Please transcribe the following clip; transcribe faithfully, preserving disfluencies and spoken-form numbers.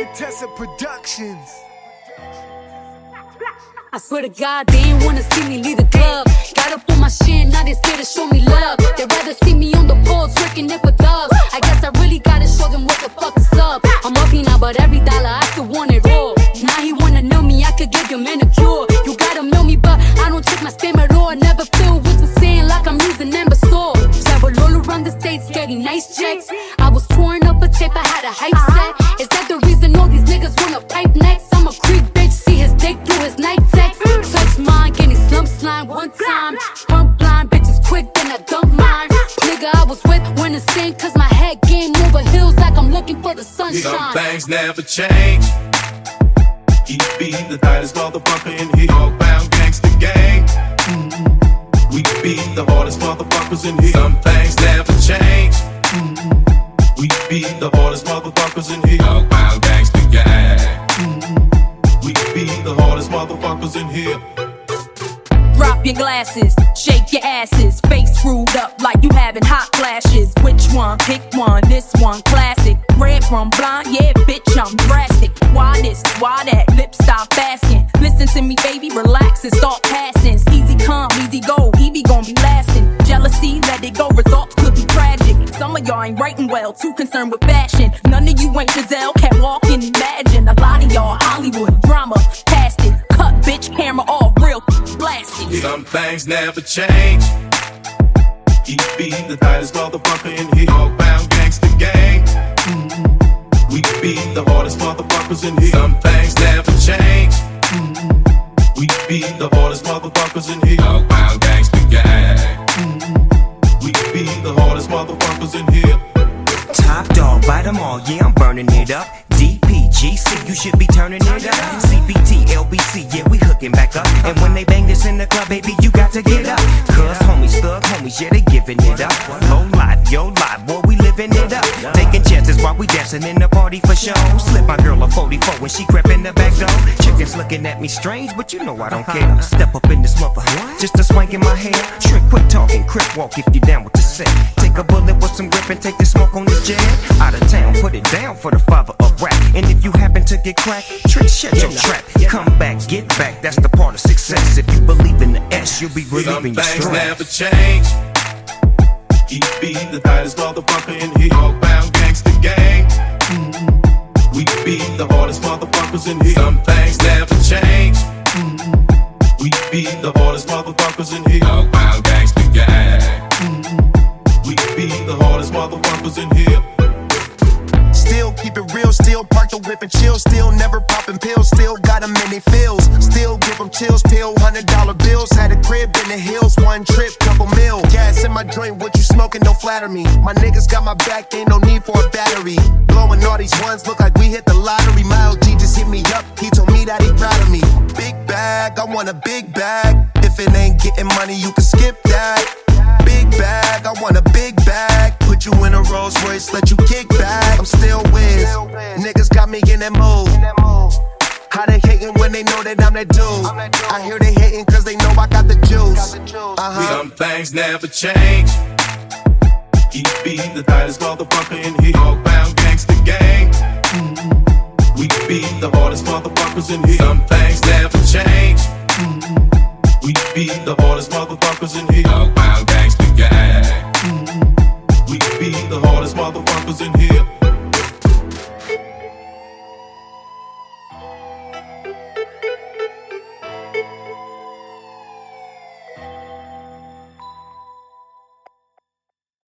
Contessa Productions. I swear to God, they ain't wanna see me leave the club. Got up on my shit, now they scared to show me love. They'd rather see me on the pole, twerking it for dubs. I guess I really gotta show them what the fuck is up. I'm wealthy now, but every dollar I still want it all. Now he wanna know me, I could give him manicure. You gotta know me, but I don't check my spam at all. Never feel what's for saying like I'm using imbecile. Travel all around the states, getting nice checks. I was touring up a tape, I had a hype set. Is that the reason all these niggas wanna pipe next? I'm a creep bitch, see his dick through his night text. Touch mine, getting slump slime one time. Pump blind, bitches quick, then I dump mine. Nigga, I was with when it's sin, cause my head game over hills like I'm looking for the sunshine. Some things never change. Keep be the tightest motherfucker in here. All bound gangsta gang. Mm-hmm. We be the hardest motherfuckers in here. Some things never change. Mm-hmm. We be the hardest motherfuckers in here. All bound gangsta gang. Mm-hmm. We be the hardest motherfuckers in here. Drop your glasses, shake your asses, face screwed up like you having hot flashes. Which one? Pick one, this one classic. Red from blind, yeah, bitch, I'm drastic. Why this, why that, lips stop asking. Listen to me, baby, relax and start passing. Easy come, easy go, Evie gon' be lasting. Jealousy, let it go, results could be tragic. Some of y'all ain't writing well, too concerned with fashion. None of you ain't Giselle, can't walk and imagine. A lot of y'all Hollywood drama, past it. Cut, bitch, camera off, real blasting. Some things never change. Keep be the tightest motherfucker in here. All bound gangsta gang. Mm-hmm. We be the hardest motherfuckers in here. Some things never change. Mm-hmm. We be the hardest motherfuckers in here. All bound gangsta gang. Mm-hmm. We be the hardest motherfuckers in here. Top dog, bite them all, yeah, I'm burning it up. D P G C, you should be turning it up. C B T, L B C, yeah, we hooking back up. And when they bang this in the club, baby, you got to get up. Cause homies, thug homies, yeah, they giving it up. Low life, yo life, boy, we living it up. Taking chances while we dancing in the party for show. Slip my girl a forty-four when she crept in the back door. Chickens looking at me strange, but you know I don't care. Step up in this mother, just a swank in my hair. Trick, quit talking, crip walk if you down with the set. Take a bullet with some grip and take the smoke on this jet. Out of town, put it down for the father of rap. And if you happen to get cracked, trick, shut your trap. Come back, get back, that's the part of success. If you believe in the S, you'll be relieving your stress. Some things never change. Keep be the tightest motherfucker in here. All bound gangsta gang. Mm-hmm. We be the hardest motherfuckers in here. Some things never change. Mm-hmm. We be the hardest motherfuckers in here. All bound gangsta gang. Mm-hmm. We be the hardest motherfuckers in here. Still keep it real, still park the whip and chill. Still never popping pills, still got them in they feels. Still give them chills, still hundred dollar bills. Had a crib in the hills, one trip, couple mil. Gas in my joint, what you smoking, don't flatter me. My niggas got my back, ain't no need for a battery. Blowing all these ones, look like we hit the lottery. My O G just hit me up, he told me that he proud of me. Big bag, I want a big bag. If it ain't getting money, you can skip that. Big bag, I want a big bag. Put you in a Rolls Royce, let you kick back. I'm still with niggas got me in that mood. How they hating when they know that I'm that dude? I hear they hating cause they know I got the juice. Uh-huh. Some things never change. Keep be the tightest motherfucker in here. All bound gangsta gang. Mm-hmm. We be the hardest motherfuckers in here. Some things never change. Mm-hmm. We be the hardest motherfuckers in here. All bound gangsta gang. Mm-hmm. We be the hardest motherfuckers in here.